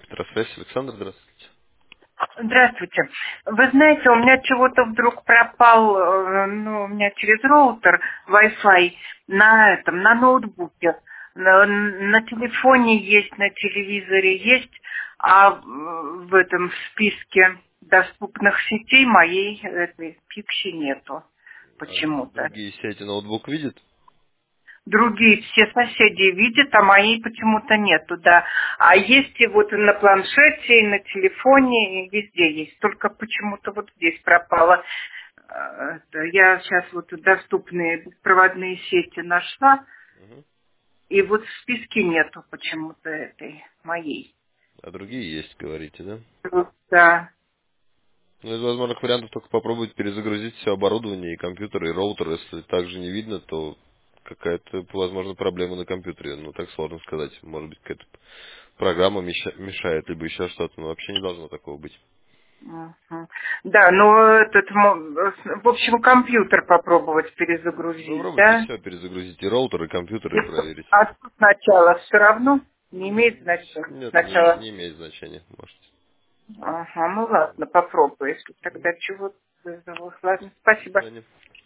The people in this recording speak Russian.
Здравствуйте, Александр, здравствуйте. Здравствуйте. Вы знаете, у меня чего-то вдруг пропал, у меня через роутер Wi-Fi на ноутбуке. На телефоне есть, на телевизоре есть, а в этом списке доступных сетей моей этой пикси нету А почему-то. другие сети ноутбук видят? Другие все соседи видят, а моей почему-то нету, да. А есть и вот и на планшете, и на телефоне, и везде есть. Только почему-то вот здесь пропало. Я сейчас вот доступные беспроводные сети нашла, Мгм. и вот в списке нету почему-то этой моей. А другие есть, говорите, да? Вот, да. Ну, из возможных вариантов только попробовать перезагрузить все оборудование, и компьютер, и роутер. Если также не видно, то какая-то, возможно, проблема на компьютере. Ну, так сложно сказать. Может быть, какая-то программа мешает, либо еще что-то. Но вообще не должно такого быть. Мгм. Да, в общем, компьютер попробовать перезагрузить, Попробуйте да? все перезагрузить, и роутер, и компьютер, И и проверить. а что сначала все равно не имеет значения. Нет, Сначала. не имеет значения, можете. Ага, ну ладно, попробую, если Мгм. тогда чего-то вызову. Ладно, До спасибо. свидания.